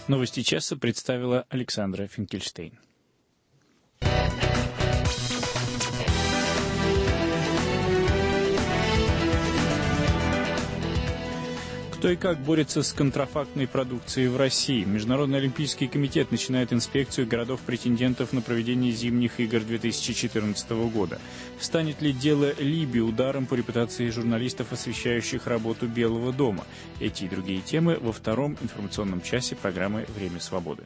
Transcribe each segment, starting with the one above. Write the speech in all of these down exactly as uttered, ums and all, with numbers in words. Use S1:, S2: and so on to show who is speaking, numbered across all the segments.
S1: Новости часа представила Александра Финкельштейн. Кто и как борется с контрафактной продукцией в России? Международный олимпийский комитет начинает инспекцию городов-претендентов на проведение зимних игр две тысячи четырнадцатого года. Станет ли дело Либии ударом по репутации журналистов, освещающих работу Белого дома? Эти и другие темы во втором информационном часе программы «Время свободы».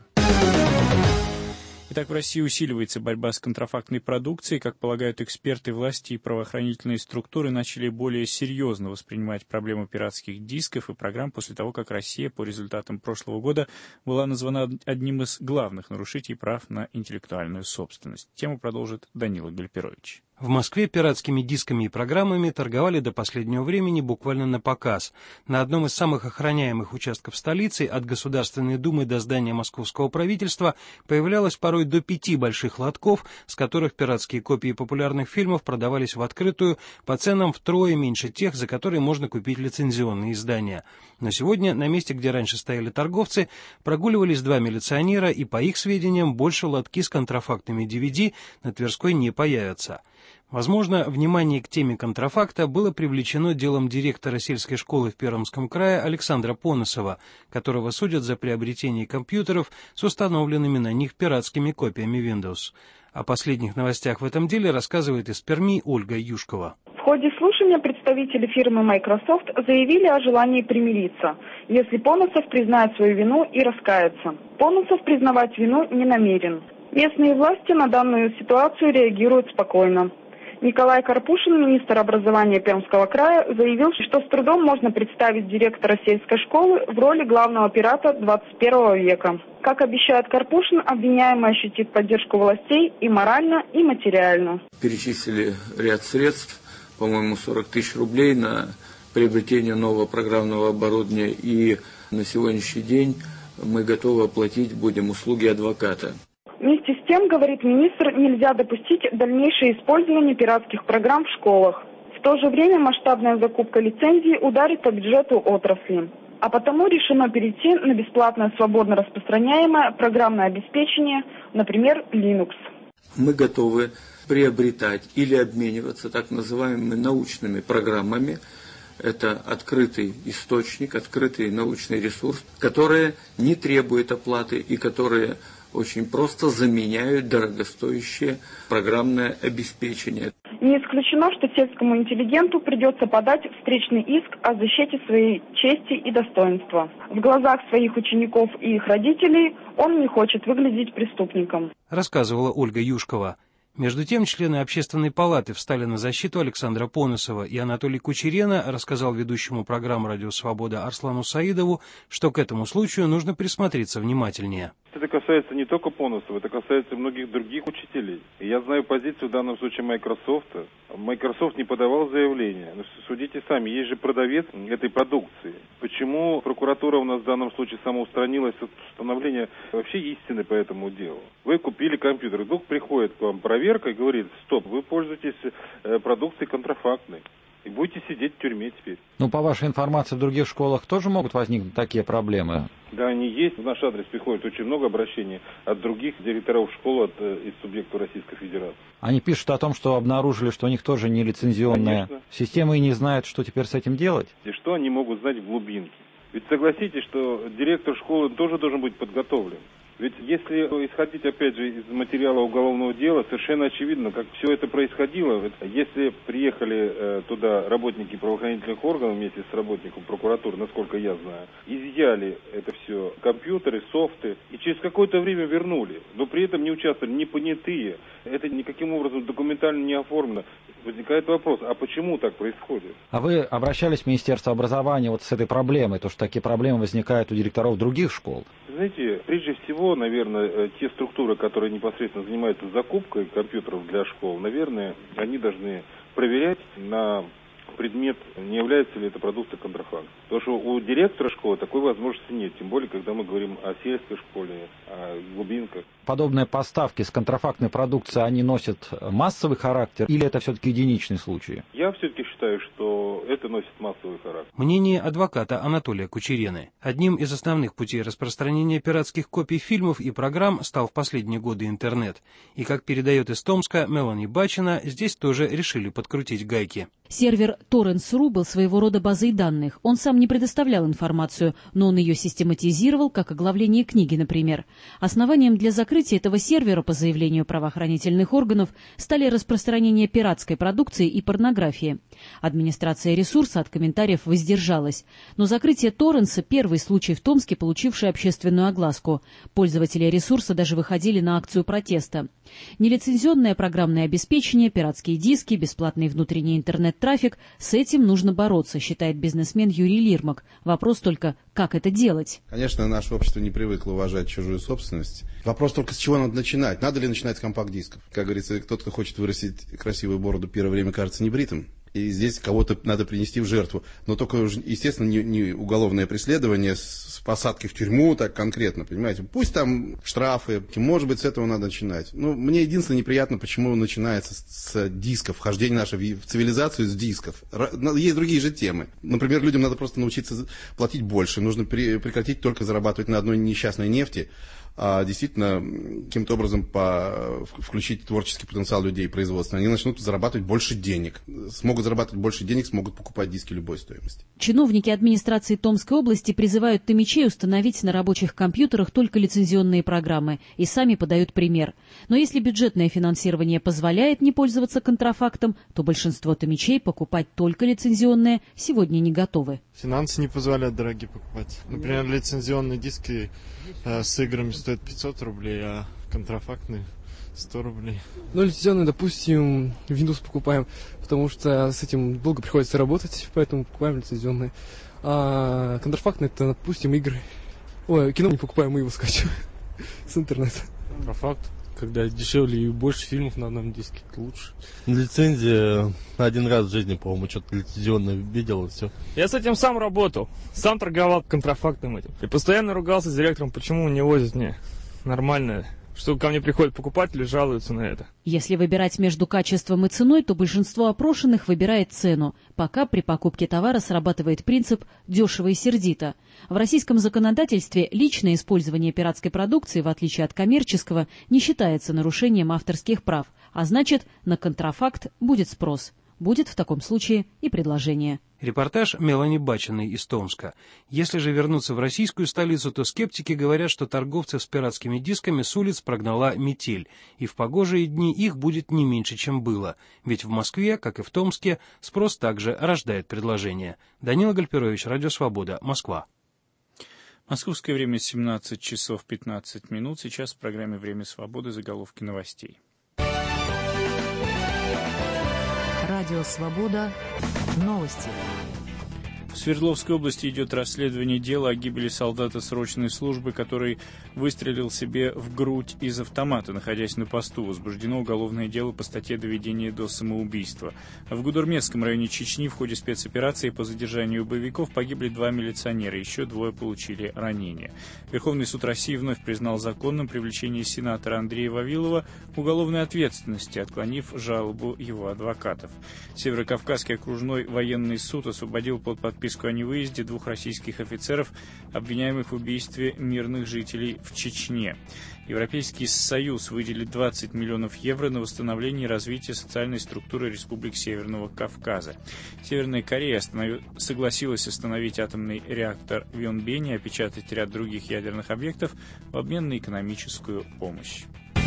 S1: Итак, в России усиливается борьба с контрафактной продукцией. Как полагают эксперты, власти и правоохранительные структуры начали более серьезно воспринимать проблему пиратских дисков и программ после того, как Россия по результатам прошлого года была названа одним из главных нарушителей прав на интеллектуальную собственность. Тему продолжит Данила Гальперович.
S2: В Москве пиратскими дисками и программами торговали до последнего времени буквально на показ. На одном из самых охраняемых участков столицы, от Государственной Думы до здания московского правительства, появлялось порой до пяти больших лотков, с которых пиратские копии популярных фильмов продавались в открытую по ценам втрое меньше тех, за которые можно купить лицензионные издания. Но сегодня на месте, где раньше стояли торговцы, прогуливались два милиционера, и, по их сведениям, больше лотки с контрафактными ди ви ди на Тверской не появятся. Возможно, внимание к теме контрафакта было привлечено делом директора сельской школы в Пермском крае Александра Поносова, которого судят за приобретение компьютеров с установленными на них пиратскими копиями Windows. О последних новостях в этом деле рассказывает из Перми Ольга Юшкова.
S3: В ходе слушания представители фирмы Microsoft заявили о желании примириться, если Поносов признает свою вину и раскается. Поносов признавать вину не намерен. Местные власти на данную ситуацию реагируют спокойно. Николай Карпушин, министр образования Пермского края, заявил, что с трудом можно представить директора сельской школы в роли главного пирата двадцать первого века. Как обещает Карпушин, обвиняемый ощутит поддержку властей и морально, и материально.
S4: Перечислили ряд средств, по-моему, сорок тысяч рублей на приобретение нового программного оборудования, и на сегодняшний день мы готовы оплатить будем услуги адвоката.
S3: Вместе с тем, говорит министр, нельзя допустить дальнейшее использование пиратских программ в школах. В то же время масштабная закупка лицензий ударит по бюджету отрасли. А потому решено перейти на бесплатное свободно распространяемое программное обеспечение, например, Linux.
S4: Мы готовы приобретать или обмениваться так называемыми научными программами. Это открытый источник, открытый научный ресурс, который не требует оплаты и которые очень просто заменяют дорогостоящее программное обеспечение.
S3: Не исключено, что сельскому интеллигенту придется подать встречный иск о защите своей чести и достоинства. В глазах своих учеников и их родителей он не хочет выглядеть преступником.
S2: Рассказывала Ольга Юшкова. Между тем, члены Общественной палаты встали на защиту Александра Поносова, и Анатолий Кучерена рассказал ведущему программы «Радио Свобода» Арслану Саидову, что к этому случаю нужно присмотреться внимательнее.
S5: Это касается не только Поносова, это касается многих других учителей. И я знаю позицию в данном случае Microsoft. Microsoft не подавал заявление. Но судите сами, есть же продавец этой продукции. Почему прокуратура у нас в данном случае самоустранилась от установления вообще истины по этому делу? Вы купили компьютер, вдруг приходит к вам проверка и говорит: стоп, вы пользуетесь продукцией контрафактной. И будете сидеть в тюрьме теперь.
S6: Ну, по вашей информации, в других школах тоже могут возникнуть такие проблемы?
S5: Да, они есть. В наш адрес приходит очень много обращений от других директоров школ от, из субъектов Российской Федерации.
S6: Они пишут о том, что обнаружили, что у них тоже не лицензионная Конечно. система и не знают, что теперь с этим делать?
S5: И что они могут знать в глубинке? Ведь согласитесь, что директор школы тоже должен быть подготовлен. Ведь если исходить, опять же, из материала уголовного дела, совершенно очевидно, как все это происходило. Если приехали э, туда работники правоохранительных органов вместе с работником прокуратуры, насколько я знаю, изъяли это все, компьютеры, софты, и через какое-то время вернули, но при этом не участвовали ни понятые, это никаким образом документально не оформлено. Возникает вопрос, а почему так происходит?
S6: А вы обращались в Министерство образования вот с этой проблемой, то что такие проблемы возникают у директоров других школ?
S5: Знаете, прежде всего, наверное, те структуры, которые непосредственно занимаются закупкой компьютеров для школ, наверное, они должны проверять на предмет, не является ли это продукция контрафакта. Потому что у директора школы такой возможности нет, тем более, когда мы говорим о сельской школе, о глубинках.
S6: Подобные поставки с контрафактной продукцией, они носят массовый характер или это все-таки единичные случаи?
S5: Я все-таки считаю, что это носит массовый характер.
S2: Мнение адвоката Анатолия Кучерены. Одним из основных путей распространения пиратских копий фильмов и программ стал в последние годы интернет. И, как передает из Томска Мелани Бачина, здесь тоже решили подкрутить гайки.
S7: Сервер торрентс точка ру был своего рода базой данных. Он сам не предоставлял информацию, но он ее систематизировал, как оглавление книги, например. Основанием для закрытия этого сервера, по заявлению правоохранительных органов, стали распространение пиратской продукции и порнографии. Администрация ресурса от комментариев воздержалась. Но закрытие торрентса – первый случай в Томске, получивший общественную огласку. Пользователи ресурса даже выходили на акцию протеста. Нелицензионное программное обеспечение, пиратские диски, бесплатный внутренний интернет-трафик – с этим нужно бороться, считает бизнесмен Юрий Лирмак. Вопрос только, как это делать?
S8: Конечно, наше общество не привыкло уважать чужую собственность. Вопрос только, с чего надо начинать. Надо ли начинать с компакт-дисков? Как говорится, тот, кто хочет вырастить красивую бороду, первое время кажется небритым. И здесь кого-то надо принести в жертву. Но только, естественно, не, не уголовное преследование с, с посадкой в тюрьму, так конкретно, понимаете. Пусть там штрафы, может быть, с этого надо начинать. Но мне единственное неприятно, почему начинается с, с дисков, вхождение наше в цивилизацию с дисков. Есть другие же темы. Например, людям надо просто научиться платить больше. Нужно прекратить только зарабатывать на одной несчастной нефти, а действительно каким-то образом по, включить творческий потенциал людей производства. Они начнут зарабатывать больше денег. Смогут зарабатывать больше денег, смогут покупать диски любой стоимости.
S7: Чиновники администрации Томской области призывают томичей установить на рабочих компьютерах только лицензионные программы и сами подают пример. Но если бюджетное финансирование позволяет не пользоваться контрафактом, то большинство томичей покупать только лицензионные сегодня не готовы.
S9: Финансы не позволяют дорогие покупать. Например, лицензионные диски э, с играми стоят пятьсот рублей, а контрафактные сто рублей.
S10: Ну, лицензионные, допустим, Windows покупаем, потому что с этим долго приходится работать, поэтому покупаем лицензионные. А контрафактные, это, допустим, игры. Ой, кино не покупаем, мы его скачиваем с интернета.
S9: Контрафакт, когда дешевле и больше фильмов на одном диске, это лучше.
S11: Лицензия один раз в жизни, по-моему, что-то лицензионное видел, и все.
S12: Я с этим сам работал, сам торговал контрафактным этим. И постоянно ругался с директором, почему он не возит мне нормальное. Что ко мне приходят покупатели, жалуются на это.
S7: Если выбирать между качеством и ценой, то большинство опрошенных выбирает цену. Пока при покупке товара срабатывает принцип «дешево и сердито». В российском законодательстве личное использование пиратской продукции, в отличие от коммерческого, не считается нарушением авторских прав. А значит, на контрафакт будет спрос. Будет в таком случае и предложение.
S2: Репортаж Мелани Бачиной из Томска. Если же вернуться в российскую столицу, то скептики говорят, что торговцев с пиратскими дисками с улиц прогнала метель, и в погожие дни их будет не меньше, чем было. Ведь в Москве, как и в Томске, спрос также рождает предложение. Данила Гальперович, Радио Свобода, Москва.
S1: Московское время семнадцать часов пятнадцать минут. Сейчас в программе «Время свободы» заголовки новостей.
S13: Радио «Свобода». Новости.
S1: В Свердловской области идет расследование дела о гибели солдата срочной службы, который выстрелил себе в грудь из автомата, находясь на посту. Возбуждено уголовное дело по статье «Доведение до самоубийства». В Гудермесском районе Чечни в ходе спецоперации по задержанию боевиков погибли два милиционера, еще двое получили ранения. Верховный суд России вновь признал законным привлечение сенатора Андрея Вавилова к уголовной ответственности, отклонив жалобу его адвокатов. Северокавказский окружной военный суд освободил под подписку о невыезде двух российских офицеров, обвиняемых в убийстве мирных жителей в Чечне. Европейский Союз выделит двадцать миллионов евро на восстановление и развитие социальной структуры республик Северного Кавказа. Северная Корея останов... согласилась остановить атомный реактор в Йонбене и опечатать ряд других ядерных объектов в обмен на экономическую помощь.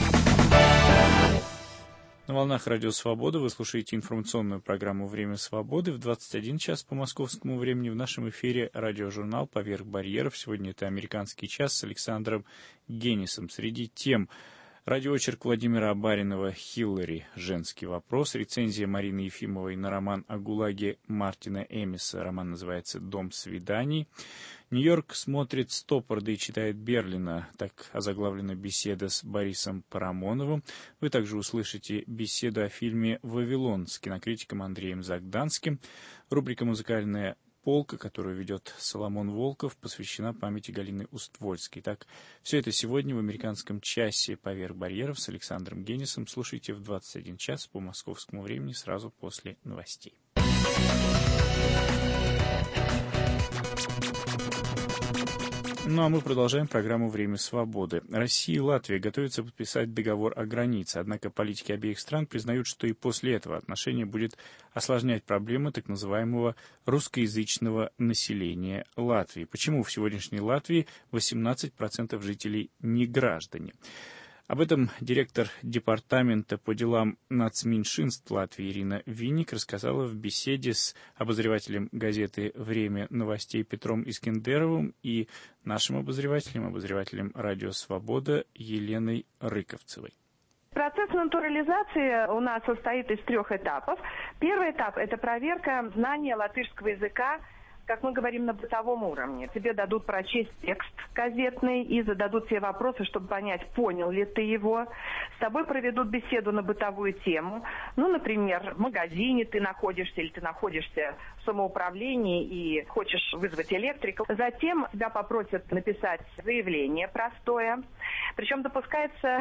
S1: На волнах Радио Свобода вы слушаете информационную программу «Время свободы». В двадцать один час по московскому времени в нашем эфире радиожурнал «Поверх барьеров». Сегодня это «Американский час» с Александром Генисом. Среди тем, Радиоочерк Владимира Баринова «Хиллари. Женский вопрос». Рецензия Марины Ефимовой на роман о ГУЛАГе Мартина Эмиса. Роман называется «Дом свиданий». Нью-Йорк смотрит Стоппарда и читает Берлина. Так озаглавлена беседа с Борисом Парамоновым. Вы также услышите беседу о фильме «Вавилон» с кинокритиком Андреем Загданским. Рубрика «Музыкальная полка», которую ведет Соломон Волков, посвящена памяти Галины Уствольской. Так, все это сегодня в американском часе «Поверх барьеров» с Александром Генисом. Слушайте в двадцать один час по московскому времени сразу после новостей. Ну а мы продолжаем программу «Время свободы». Россия и Латвия готовятся подписать договор о границе, однако политики обеих стран признают, что и после этого отношения будет осложнять проблемы так называемого русскоязычного населения Латвии. Почему в сегодняшней Латвии восемнадцать процентов жителей не граждане? Об этом директор департамента по делам нацменьшинств Латвии Ирина Винник рассказала в беседе с обозревателем газеты «Время новостей» Петром Искендеровым и нашим обозревателем, обозревателем «Радио Свобода» Еленой Рыковцевой.
S14: Процесс натурализации у нас состоит из трех этапов. Первый этап – это проверка знания латышского языка, как мы говорим, на бытовом уровне. Тебе дадут прочесть текст газетный и зададут тебе вопросы, чтобы понять, понял ли ты его. С тобой проведут беседу на бытовую тему. Ну, например, в магазине ты находишься или ты находишься в самоуправлении и хочешь вызвать электрика. Затем тебя попросят написать заявление простое. Причем допускается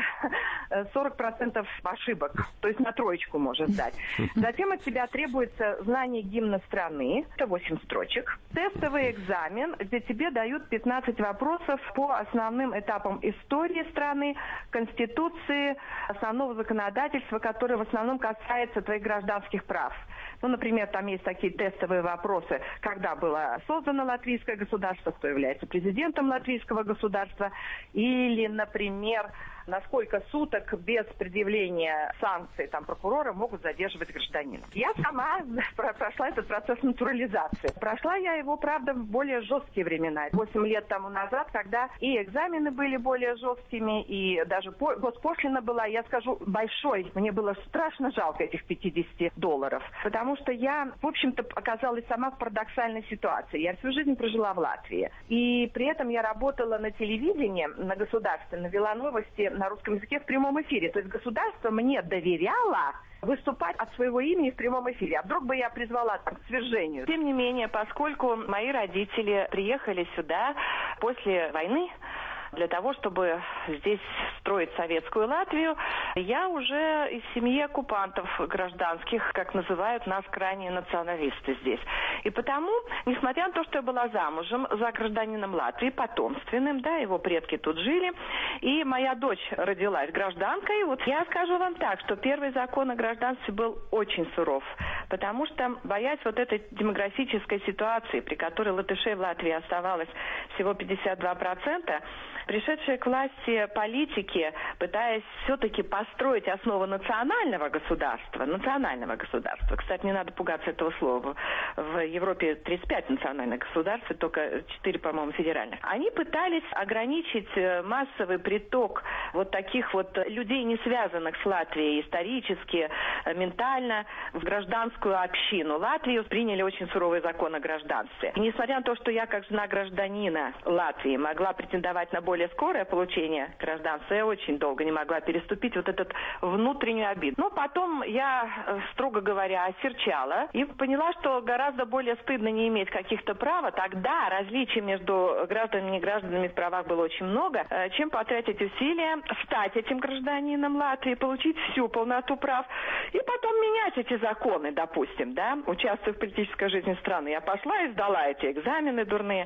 S14: сорок процентов ошибок, то есть на троечку может сдать. Затем от тебя требуется знание гимна страны, это восемь строчек. Тестовый экзамен, где тебе дают пятнадцать вопросов по основным этапам истории страны, Конституции, основного законодательства, которое в основном касается твоих гражданских прав. Ну, например, там есть такие тестовые вопросы, когда было создано латвийское государство, кто является президентом латвийского государства, или, например, на сколько суток без предъявления санкций там прокурора могут задерживать гражданина. Я сама прошла этот процесс натурализации. Прошла я его, правда, в более жесткие времена. Восемь лет тому назад, когда и экзамены были более жесткими, и даже госпошлина была, я скажу, большой. Мне было страшно жалко этих пятьдесят долларов. Потому что я, в общем-то, оказалась сама в парадоксальной ситуации. Я всю жизнь прожила в Латвии. И при этом я работала на телевидении, на государственном, вела новости на русском языке в прямом эфире. То есть государство мне доверяло выступать от своего имени в прямом эфире. А вдруг бы я призвала там, к свержению? Тем не менее, поскольку мои родители приехали сюда после войны, для того, чтобы здесь строить советскую Латвию, я уже из семьи оккупантов гражданских, как называют нас крайние националисты здесь. И потому, несмотря на то, что я была замужем за гражданином Латвии, потомственным, да, его предки тут жили, и моя дочь родилась гражданкой, вот я скажу вам так, что первый закон о гражданстве был очень суров, потому что, боясь вот этой демографической ситуации, при которой латышей в Латвии оставалось всего пятьдесят два процента, пришедшие к власти политики, пытаясь все-таки построить основу национального государства, национального государства, кстати, не надо пугаться этого слова, в Европе тридцать пять национальных государств, только четыре, по-моему, федеральных, они пытались ограничить массовый приток вот таких вот людей, не связанных с Латвией исторически, ментально, в гражданскую общину. Латвию приняли очень суровый закон о гражданстве. И несмотря на то, что я, как жена гражданина Латвии, могла претендовать на более скорое получение гражданства, я очень долго не могла переступить вот этот внутреннюю обиду. Но потом я, строго говоря, осерчала и поняла, что гораздо более стыдно не иметь каких-то прав. Тогда различий между гражданами и негражданами в правах было очень много, чем потратить усилия, стать этим гражданином Латвии, получить всю полноту прав и потом менять эти законы, допустим, да, участвуя в политической жизни страны. Я пошла и сдала эти экзамены дурные.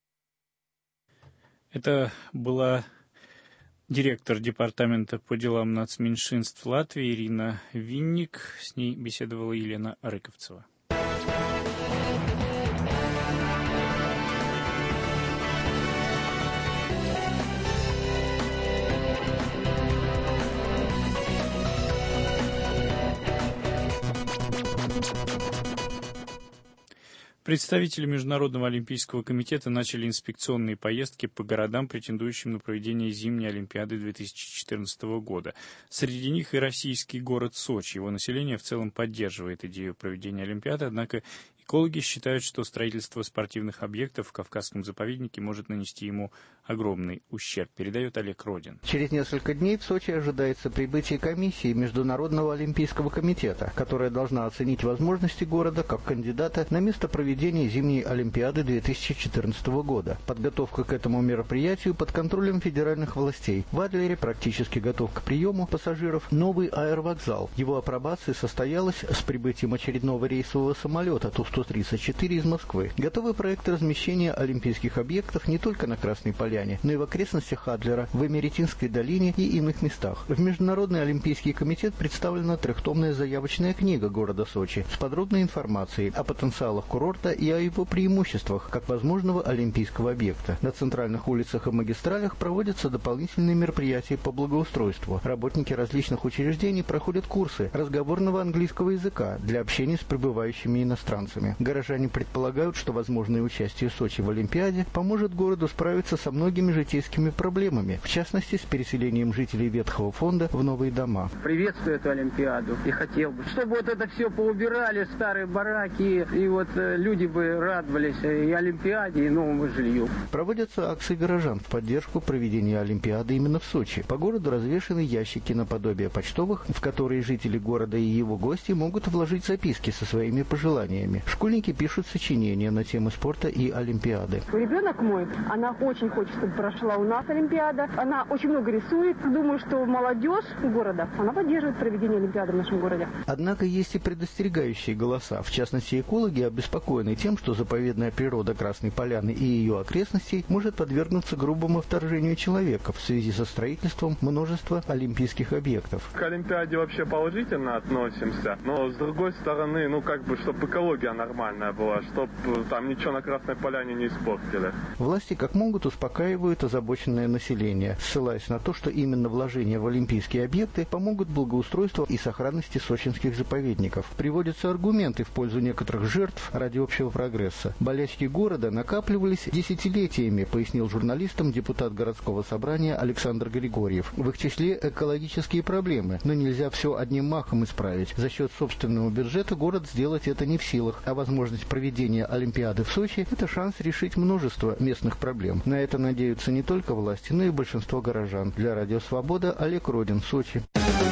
S1: Это была директор департамента по делам нацменьшинств Латвии Ирина Винник. С ней беседовала Елена Рыковцева. Представители Международного олимпийского комитета начали инспекционные поездки по городам, претендующим на проведение зимней Олимпиады две тысячи четырнадцатого года. Среди них и российский город Сочи. Его население в целом поддерживает идею проведения Олимпиады, однако экологи считают, что строительство спортивных объектов в Кавказском заповеднике может нанести ему огромный ущерб, передает Олег Родин.
S15: Через несколько дней в Сочи ожидается прибытие комиссии Международного олимпийского комитета, которая должна оценить возможности города как кандидата на место проведения зимней Олимпиады две тысячи четырнадцатого года. Подготовка к этому мероприятию под контролем федеральных властей. В Адлере практически готов к приему пассажиров новый аэровокзал. Его апробация состоялась с прибытием очередного рейсового самолета Ту сто тридцать четыре из Москвы. Готовы проекты размещения олимпийских объектов не только на Красной Поляне, но и в окрестностях Адлера, в Эмеретинской долине и иных местах. В Международный олимпийский комитет представлена трехтомная заявочная книга города Сочи с подробной информацией о потенциалах курорта и о его преимуществах как возможного олимпийского объекта. На центральных улицах и магистралях проводятся дополнительные мероприятия по благоустройству. Работники различных учреждений проходят курсы разговорного английского языка для общения с прибывающими иностранцами. Горожане предполагают, что возможное участие Сочи в Олимпиаде поможет городу справиться со многими житейскими проблемами, в частности, с переселением жителей Ветхого фонда в новые дома.
S16: Приветствую эту Олимпиаду и хотел бы, чтобы вот это все поубирали, старые бараки, и вот э, люди бы радовались и Олимпиаде, и новому жилью.
S15: Проводятся акции горожан в поддержку проведения Олимпиады именно в Сочи. По городу развешаны ящики наподобие почтовых, в которые жители города и его гости могут вложить записки со своими пожеланиями. Школьники пишут сочинения на темы спорта и Олимпиады.
S17: Ребенок мой, она очень хочет, чтобы прошла у нас Олимпиада. Она очень много рисует. Думаю, что молодежь города, она поддерживает проведение Олимпиады в нашем городе.
S15: Однако есть и предостерегающие голоса. В частности, экологи обеспокоены тем, что заповедная природа Красной Поляны и ее окрестностей может подвергнуться грубому вторжению человека в связи со строительством множества олимпийских объектов.
S18: К Олимпиаде вообще положительно относимся, но с другой стороны, ну как бы, чтобы экология нормальная была, чтобы там ничего на Красной Поляне не испортили.
S15: Власти как могут успокаивают озабоченное население, ссылаясь на то, что именно вложения в олимпийские объекты помогут благоустройству и сохранности сочинских заповедников. Приводятся аргументы в пользу некоторых жертв ради общего прогресса. Болячки города накапливались десятилетиями, пояснил журналистам депутат городского собрания Александр Григорьев. В их числе экологические проблемы, но нельзя все одним махом исправить. За счет собственного бюджета город сделать это не в силах, а возможность проведения Олимпиады в Сочи – это шанс решить множество местных проблем. На это надеются не только власти, но и большинство горожан. Для Радио Свобода Олег Родин, Сочи.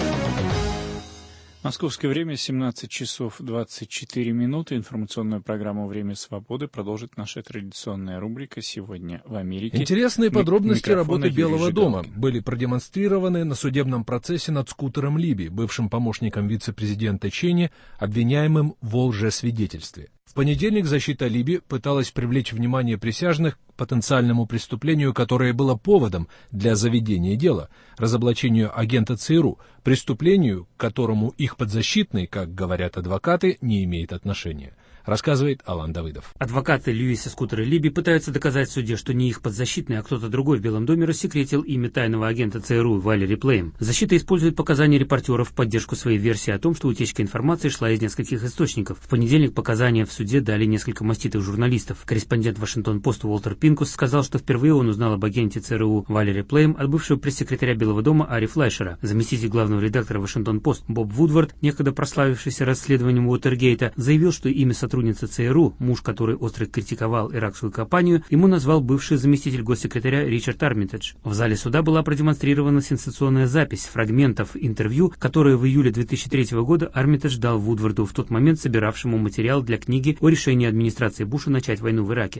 S1: Московское время семнадцать часов двадцать четыре минуты. Информационную программу «Время свободы» продолжит наша традиционная рубрика «Сегодня в Америке».
S19: Интересные подробности работы Белого дома
S1: Жигалкин.
S19: были продемонстрированы на судебном процессе над Скутером Либи, бывшим помощником вице-президента Чейни, обвиняемым в лжесвидетельстве. В понедельник защита Либи пыталась привлечь внимание присяжных к потенциальному преступлению, которое было поводом для заведения дела, разоблачению агента ЦРУ, преступлению, к которому их подзащитный, как говорят адвокаты, не имеет отношения. Рассказывает Алан Давыдов.
S20: Адвокаты Льюиса Скутера Либи пытаются доказать в суде, что не их подзащитный, а кто-то другой в Белом доме рассекретил имя тайного агента ЦРУ Валери Плейм. Защита использует показания репортеров в поддержку своей версии о том, что утечка информации шла из нескольких источников. В понедельник показания в суде дали несколько маститых журналистов. Корреспондент Вашингтон-Пост Уолтер Пинкус сказал, что впервые он узнал об агенте ЦРУ Валери Плейм от бывшего пресс-секретаря Белого дома Ари Флайшера. Заместитель главного редактора Вашингтон-Пост Боб Вудвард, некогда прославившийся расследованием Уотергейта, заявил, что имя сотрудницы ЦРУ, муж, который остро критиковал иракскую кампанию, ему назвал бывший заместитель госсекретаря Ричард Армитедж. В зале суда была продемонстрирована сенсационная запись фрагментов интервью, которые в июле две тысячи третьего года Армитедж дал Вудварду, в тот момент собиравшему материал для книги о решении администрации Буша начать войну в Ираке.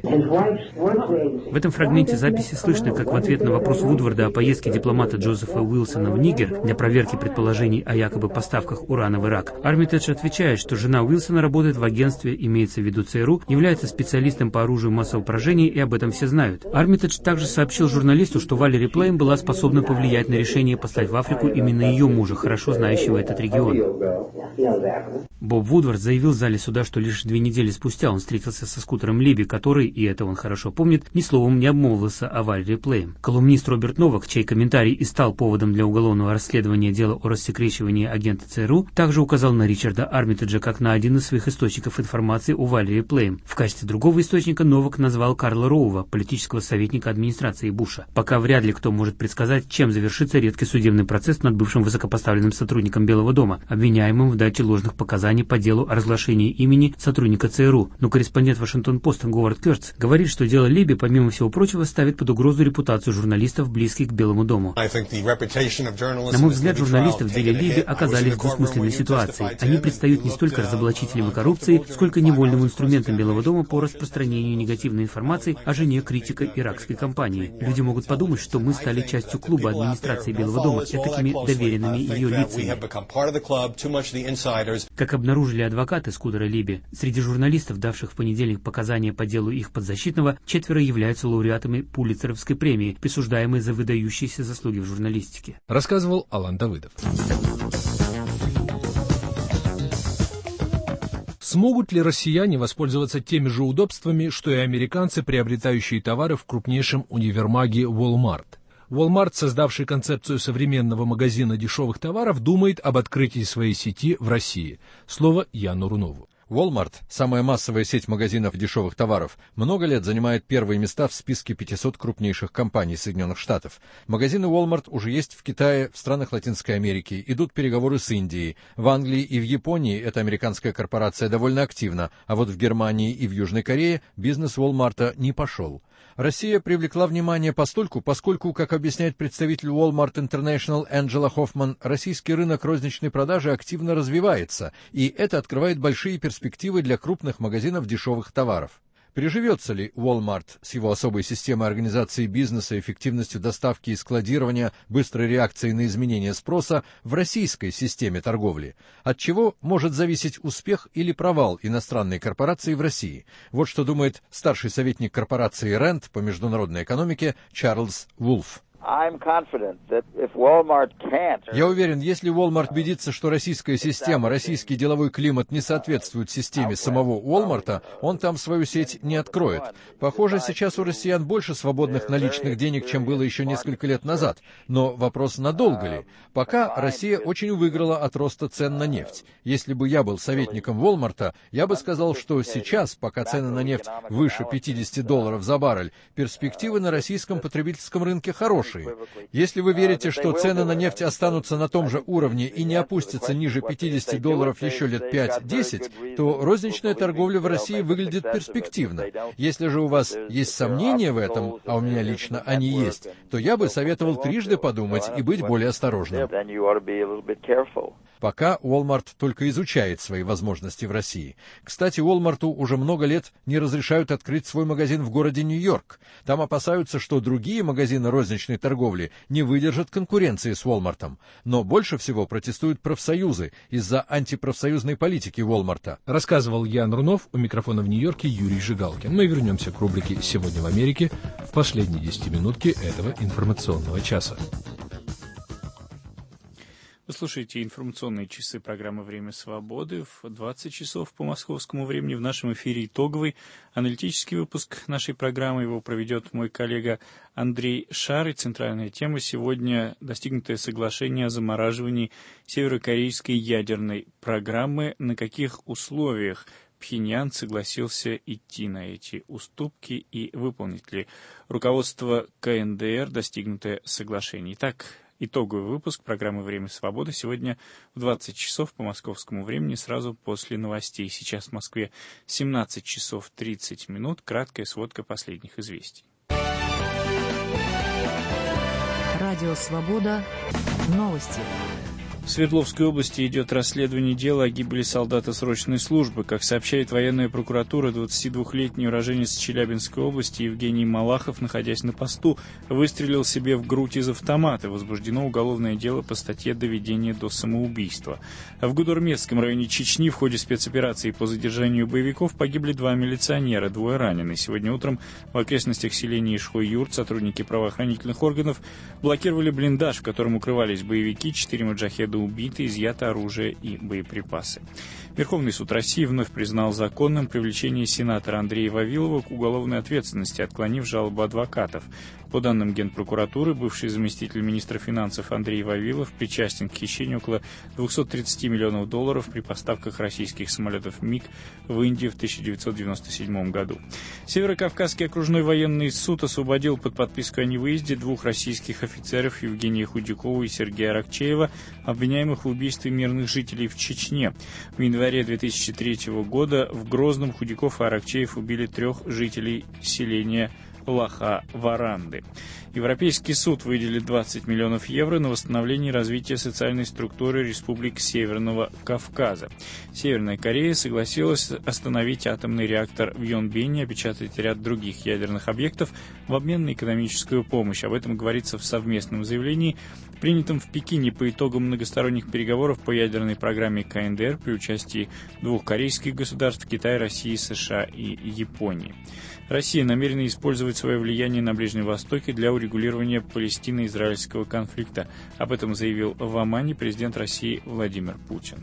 S20: В этом фрагменте записи слышно, как в ответ на вопрос Вудварда о поездке дипломата Джозефа Уилсона в Нигер для проверки предположений о якобы поставках урана в Ирак, Армитедж отвечает, что жена Уилсона работает в агентстве, имеется в виду ЦРУ, является специалистом по оружию массового поражения, и об этом все знают. Армитедж также сообщил журналисту, что Валери Плейм была способна повлиять на решение послать в Африку именно ее мужа, хорошо знающего этот регион. Боб Вудвард заявил в зале суда, что лишь две недели спустя он встретился со Скутером Либи, который, и это он хорошо помнит, ни словом не обмолвился о Валери Плейм. Колумнист Роберт Новак, чей комментарий и стал поводом для уголовного расследования дела о рассекречивании агента ЦРУ, также указал на Ричарда Армитеджа как на один из своих источников информации информации о Валери Плейм. В качестве другого источника Новак назвал Карла Роува, политического советника администрации Буша. Пока вряд ли кто может предсказать, чем завершится редкий судебный процесс над бывшим высокопоставленным сотрудником Белого дома, обвиняемым в даче ложных показаний по делу о разглашении имени сотрудника ЦРУ. Но корреспондент Вашингтон-Пост Говард Кёртс говорит, что дело Либи, помимо всего прочего, ставит под угрозу репутацию журналистов, близких к Белому дому. На мой взгляд, журналисты в деле Либи оказались в двусмысленной ситуации. Они предстают не столько разоблачителем коррупции, сколько невольным инструментом Белого дома по распространению негативной информации о жене критика иракской кампании. Люди могут подумать, что мы стали частью клуба администрации Белого дома, этакими доверенными ее лицами. Как обнаружили адвокаты Скутера Либи, среди журналистов, давших в понедельник показания по делу их подзащитного, четверо являются лауреатами Пулитцеровской премии, присуждаемой за выдающиеся заслуги в журналистике.
S19: Рассказывал Алан Давыдов. Смогут ли россияне воспользоваться теми же удобствами, что и американцы, приобретающие товары в крупнейшем универмаге Walmart? Walmart, создавший концепцию современного магазина дешевых товаров, думает об открытии своей сети в России. Слово Яну Рунову.
S21: Walmart, самая массовая сеть магазинов дешевых товаров, много лет занимает первые места в списке пятисот крупнейших компаний Соединенных Штатов. Магазины Walmart уже есть в Китае, в странах Латинской Америки, идут переговоры с Индией. В Англии и в Японии эта американская корпорация довольно активна, а вот в Германии и в Южной Корее бизнес Walmart не пошел. Россия привлекла внимание постольку, поскольку, как объясняет представитель Walmart International Энджела Хоффман, российский рынок розничной продажи активно развивается, и это открывает большие перспективы для крупных магазинов дешевых товаров. Приживется ли Walmart с его особой системой организации бизнеса, эффективностью доставки и складирования, быстрой реакцией на изменения спроса в российской системе торговли? От чего может зависеть успех или провал иностранной корпорации в России? Вот что думает старший советник корпорации Rand по международной экономике Чарльз Вулф. Я уверен, если Walmart убедится, что российская система, российский деловой климат не соответствует системе самого Walmart, он там свою сеть не откроет. Похоже, сейчас у россиян больше свободных наличных денег, чем было еще несколько лет назад. Но вопрос, надолго ли? Пока Россия очень выиграла от роста цен на нефть. Если бы я был советником Walmart, я бы сказал, что сейчас, пока цены на нефть выше пятьдесят долларов за баррель, перспективы на российском потребительском рынке хорошие. Если вы верите, что цены на нефть останутся на том же уровне и не опустятся ниже пятидесяти долларов еще лет пять-десять, то розничная торговля в России выглядит перспективно. Если же у вас есть сомнения в этом, а у меня лично они есть, то я бы советовал трижды подумать и быть более осторожным. Пока Walmart только изучает свои возможности в России. Кстати, Walmart уже много лет не разрешают открыть свой магазин в городе Нью-Йорк. Там опасаются, что другие магазины розничной торговли не выдержат конкуренции с Walmart. Но больше всего протестуют профсоюзы из-за антипрофсоюзной политики Walmart.
S19: Рассказывал Ян Рунов, у микрофона в Нью-Йорке Юрий Жигалкин. Мы вернемся к рубрике «Сегодня в Америке» в последней десятиминутке этого информационного часа.
S1: Вы слушаете информационные часы программы «Время свободы» в двадцать часов по московскому времени. В нашем эфире итоговый аналитический выпуск нашей программы. Его проведет мой коллега Андрей Шар. И центральная тема сегодня – достигнутое соглашение о замораживании северокорейской ядерной программы. На каких условиях Пхеньян согласился идти на эти уступки и выполнит ли руководство ка эн дэ эр достигнутое соглашение. Итак, итоговый выпуск программы «Время свободы» сегодня в двадцать часов по московскому времени, сразу после новостей. Сейчас в Москве семнадцать часов тридцать минут. Краткая сводка последних известий.
S13: Радио «Свобода». Новости.
S1: В Свердловской области идет расследование дела о гибели солдата срочной службы. Как сообщает военная прокуратура, двадцатидвухлетний уроженец Челябинской области Евгений Малахов, находясь на посту, выстрелил себе в грудь из автомата. Возбуждено уголовное дело по статье «Доведение до самоубийства». В Гудермесском районе Чечни в ходе спецоперации по задержанию боевиков погибли два милиционера, двое ранены. Сегодня утром в окрестностях селения Ишхой-Юрт сотрудники правоохранительных органов блокировали блиндаж, в котором укрывались боевики. Четыре маджахеда народа убиты, изъято оружие и боеприпасы. Верховный суд России вновь признал законным привлечение сенатора Андрея Вавилова к уголовной ответственности, отклонив жалобу адвокатов. По данным Генпрокуратуры, бывший заместитель министра финансов Андрей Вавилов причастен к хищению около двухсот тридцати миллионов долларов при поставках российских самолетов МиГ в Индию в тысяча девятьсот девяносто седьмом году. Северокавказский окружной военный суд освободил под подписку о невыезде двух российских офицеров Евгения Худякова и Сергея Аракчеева, обвиняемых в убийстве мирных жителей в Чечне. В январе две тысячи третьего года в Грозном Худяков и Аракчеев убили трех жителей селения Лаха-Варанды. Европейский суд выделит двадцать миллионов евро на восстановление и развитие социальной структуры республик Северного Кавказа. Северная Корея согласилась остановить атомный реактор в Йонбине и опечатать ряд других ядерных объектов в обмен на экономическую помощь. Об этом говорится в совместном заявлении, принятом в Пекине по итогам многосторонних переговоров по ядерной программе ка эн дэ эр при участии двух корейских государств – Китая, России, США и Японии. Россия намерена использовать свое влияние на Ближнем Востоке для урегулирования палестино-израильского конфликта. Об этом заявил в Омане президент России Владимир Путин.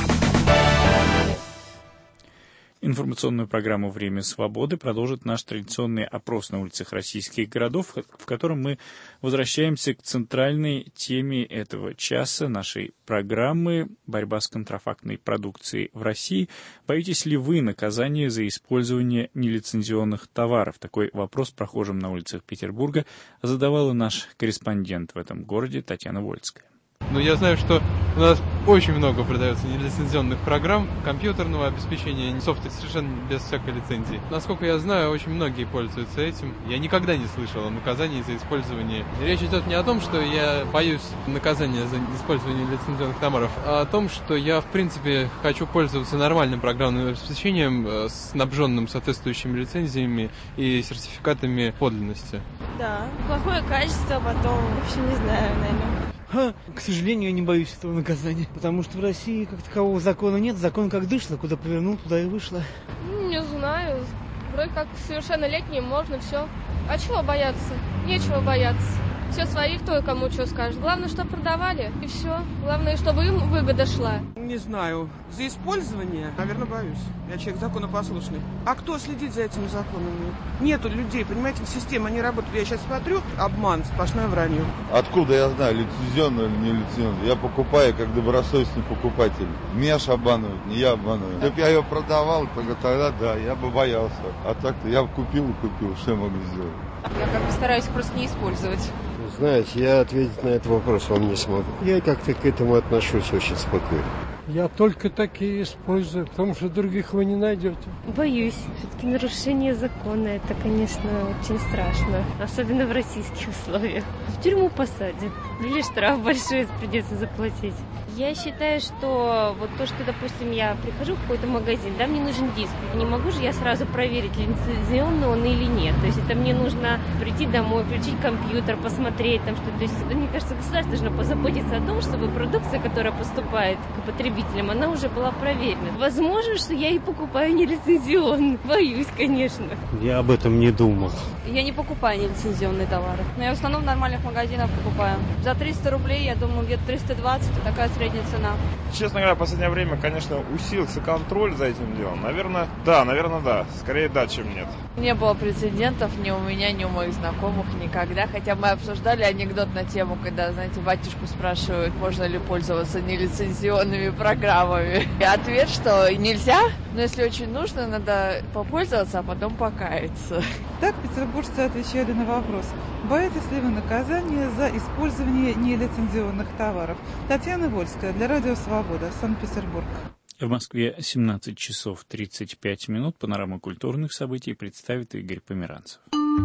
S1: Информационную программу «Время свободы» продолжит наш традиционный опрос на улицах российских городов, в котором мы возвращаемся к центральной теме этого часа нашей программы «Борьба с контрафактной продукцией в России». Боитесь ли вы наказания за использование нелицензионных товаров? Такой вопрос прохожим на улицах Петербурга задавала наш корреспондент в этом городе Татьяна Вольская.
S4: Но я знаю, что у нас очень много продается нелицензионных программ, компьютерного обеспечения, софта совершенно без всякой лицензии. Насколько я знаю, очень многие пользуются этим. Я никогда не слышал о наказании за использование. Речь идет не о том, что я боюсь наказания за использование лицензионных товаров, а о том, что я, в принципе, хочу пользоваться нормальным программным обеспечением, снабженным соответствующими лицензиями и сертификатами подлинности.
S22: Да, плохое качество, потом, в общем, не знаю, наверное.
S23: Ха, к сожалению, я не боюсь этого наказания, потому что в России как такового закона нет, закон как дышло, куда повернул, туда и вышло.
S24: Ну, не знаю, вроде как совершеннолетним можно все. А чего бояться? Нечего бояться. Все свои, кто кому что скажет. Главное, чтобы продавали, и все. Главное, чтобы им выгода шла.
S25: Не знаю. За использование, наверное, боюсь. Я человек законопослушный. А кто следит за этими законами? Нету людей, понимаете, система не работает. Я сейчас смотрю, обман, сплошное вранье.
S26: Откуда я знаю, лицензионно или не лицензионно? Я покупаю как добросовестный покупатель. Меня ж обманывают, не я обманываю. Если бы я ее продавал, тогда, тогда да, я бы боялся. А так-то я купил и купил, что я могу сделать?
S27: Я как бы стараюсь просто не использовать.
S28: Знаете, я ответить на этот вопрос вам не смогу. Я как-то к этому отношусь очень спокойно.
S29: Я только такие использую, потому что других вы не найдете.
S30: Боюсь. Все-таки нарушение закона, это, конечно, очень страшно. Особенно в российских условиях. В тюрьму посадят. Или штраф большой придется заплатить. Я считаю, что вот то, что, допустим, я прихожу в какой-то магазин, да, мне нужен диск. Не могу же я сразу проверить, лицензионный он или нет. То есть это мне нужно прийти домой, включить компьютер, посмотреть там что-то. То есть, мне кажется, государство должно позаботиться о том, чтобы продукция, которая поступает к потребителям, она уже была проверена. Возможно, что я и покупаю нелицензионный. Боюсь, конечно.
S28: Я об этом не думал.
S27: Я не покупаю нелицензионные товары. Но я в основном в нормальных магазинах покупаю. За триста рублей, я думаю, где-то триста двадцать, это такая средняя цена.
S31: Честно говоря, в последнее время, конечно, усилился контроль за этим делом. Наверное, да, наверное, да. Скорее да, чем нет.
S32: Не было прецедентов ни у меня, ни у моих знакомых никогда. Хотя мы обсуждали анекдот на тему, когда, знаете, батюшку спрашивают, можно ли пользоваться нелицензионными программами. И ответ, что нельзя, но если очень нужно, надо попользоваться, а потом покаяться.
S33: Так петербуржцы отвечали на вопрос, боитесь ли вы наказания за использование нелицензионных товаров. Татьяна Вольская для Радио Свобода, Санкт-Петербург.
S1: В Москве семнадцать часов тридцать пять минут. Панораму культурных событий представит Игорь Померанцев.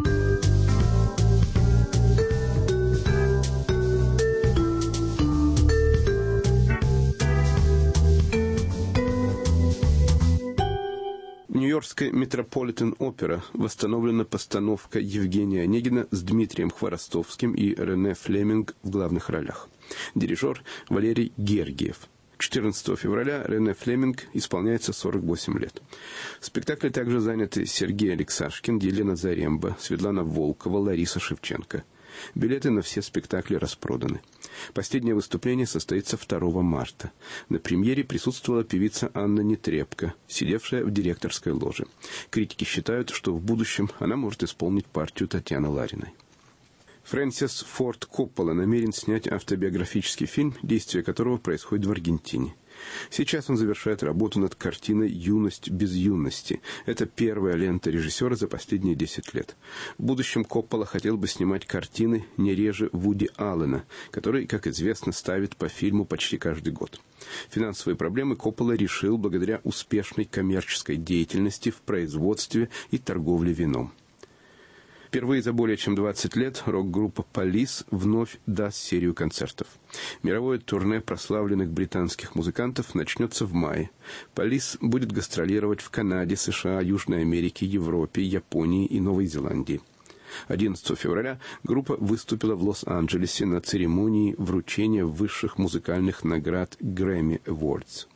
S34: В Нью-Йоркской Метрополитен-опера восстановлена постановка Евгения Онегина с Дмитрием Хворостовским и Рене Флеминг в главных ролях. Дирижер Валерий Гергиев. четырнадцатого февраля Рене Флеминг исполняется сорок восемь лет. В спектакле также заняты Сергей Алексашкин, Елена Заремба, Светлана Волкова, Лариса Шевченко. Билеты на все спектакли распроданы. Последнее выступление состоится второго марта. На премьере присутствовала певица Анна Нетребко, сидевшая в директорской ложе. Критики считают, что в будущем она может исполнить партию Татьяны Лариной. Фрэнсис Форд Коппола намерен снять автобиографический фильм, действие которого происходит в Аргентине. Сейчас он завершает работу над картиной «Юность без юности». Это первая лента режиссера за последние десять лет. В будущем Коппола хотел бы снимать картины не реже Вуди Аллена, который, как известно, ставит по фильму почти каждый год. Финансовые проблемы Коппола решил благодаря успешной коммерческой деятельности в производстве и торговле вином. Впервые за более чем двадцать лет рок-группа Police вновь даст серию концертов. Мировое турне прославленных британских музыкантов начнется в мае. Police будет гастролировать в Канаде, США, Южной Америке, Европе, Японии и Новой Зеландии. одиннадцатого февраля группа выступила в Лос-Анджелесе на церемонии вручения высших музыкальных наград Grammy Awards.